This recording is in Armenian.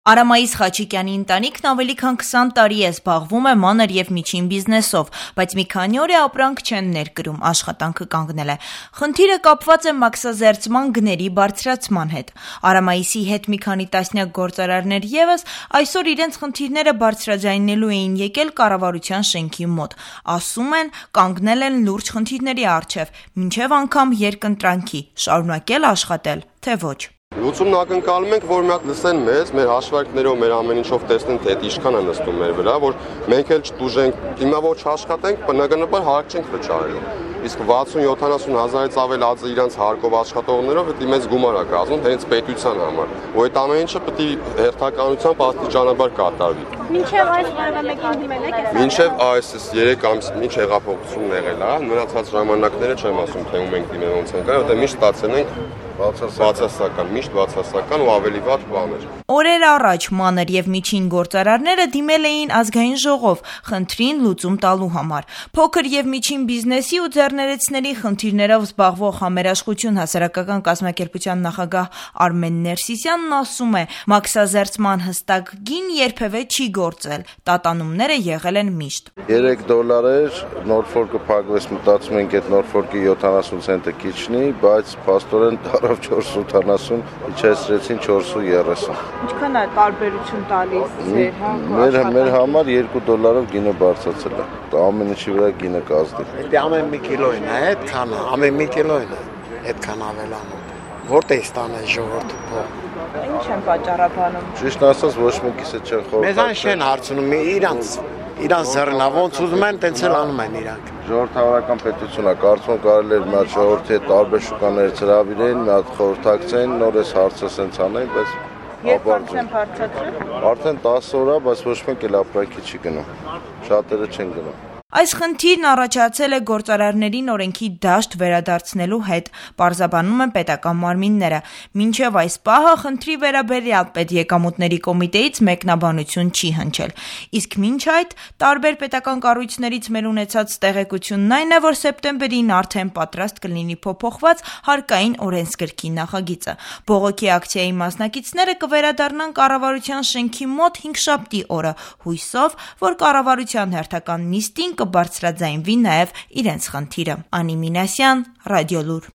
Արամայիս Խաչիկյանի ընտանիքն ավելի քան 20 տարի է զբաղվում է մանր և միջին բիզնեսով, բայց մի քանի օր է ապրանք չեն ներկրում, աշխատանքը կանգնել է։ Խնդիրը կապված է մաքսազերծման գների բարձրացման հետ։ Արամայիսի հետ մի քանի տասնյակ գործարարներ ևս այսօր իրենց խնդիրները բարձրաձայնելու էին եկել կառավարության շենքի մոտ։ Ասում են, կանգնել են լուրջ խնդիրների առջև, մինչև անգամ երկընտրանքի, շարունակել աշխատել, թե ոչ։ Լուծումն ակնկալում ենք, որ մի հատ լսեն մեզ, մեր հաշվարկներով, մեր ամեն ինչով տեսնեն, թե դա ինչքան է նստում մեր վրա, որ մենք էլ չտուժենք, հիմա որ չաշխատենք, բնականաբար հարկ չենք վճարելու։ Իսկ 60-70 հազարից ավել ածը իրանց հարկով աշխատողներով դա մեծ գումար է կազմում հենց պետության համար, որ այդ ամեն ինչը պետք է հերթականությամբ աստիճանաբար կատարվի։ Մինչև այս որևէ մեկին դիմել եք այս։ Մինչև այս 3 ամիս ինչ հեղափոխությունն եղել է, մնացած ժամանակները չեմ ասում, թե ում ենք դիմել ոնց ենք, որտեղ միշտ ստացել ենք միշտ բացասական ու ավելի վատ բաներ։ Օրեր առաջ մանր և միջին գործարարները դիմել էին ազգային ժողով խնդրին լուծում տալու համար։ Փոքր և միջին բիզնեսի ու ձեռներեցների խնդիրներով զբաղվող Համերաշխություն հասարակական կազմակերպության նախագահ Արմեն Ներսիսյանն ասում է, մաքսազերծման հստակ գին երբևէ չի գործել, տատանումները եղել են միշտ։ $3 էր, Նորֆորկը փակվեց, մտածում ենք այդ Նորֆորկի 70 ցենտը քիչնի, բայց փաստորեն 4.80 իջեցրեցին 4.30։ Ինչքան է տարբերություն տալիս ձեր մեր համար $2 գինը բարձրացել է։ Ամեն ինչի վրա գինը կազդի։ Դա ամեն մի կիլոին է, այդքան, ամեն մի կիլոին է, այդքան ավելանում։ Որտե՞ղ ստանա ժողովուրդը փող։ Ինչ են պատճառաբանում։ Ճիշտ ասած ոչ մեկիս է չեն խորհրդակցում։ Մեզան չեն հարցնում, իրանց զեռնա ոնց ուզում են, տենց էլ անում են իրանք։ Ժողովրդավարական պետությունն է, կարծում եմ կարելի է մի հատ ժողովրդի հետ տարբեր շուկաներից հրավիրեն, մի հատ խորհրդակցեն, նորից հարցը սենց անեն, բայց Երբ են բարձրացրել։ Արդեն 10 օր է, բայց ոչ մեկ էլ ապրանքի չի գնում։ Շատերը չեն գնում։ Այս խնդիրն առաջացել է գործարարներին օրենքի դաշտ վերադարձնելու հետ, պարզաբանում են պետական մարմինները։ Մինչև այս պահը խնդրի վերաբերյալ պետեկամուտների կոմիտեից մեկնաբանություն չի հնչել։ Իսկ մինչ այդ տարբեր պետական կառույցներից մեր ունեցած տեղեկությունն այն է, որ սեպտեմբերին արդեն պատրաստ կլինի փոփոխված հարկային օրենսգրքի նախագիծը։ Բողոքի ակցիայի մասնակիցները կվերադառնան կառավարության շենքի մոտ 5շաբթի օրը, հույսով, որ կառավարության հերթական նիստին կբարձրաձայնվի նաև իրենց խնդիրը։ Անի Մինասյան, Ռադիոլուր։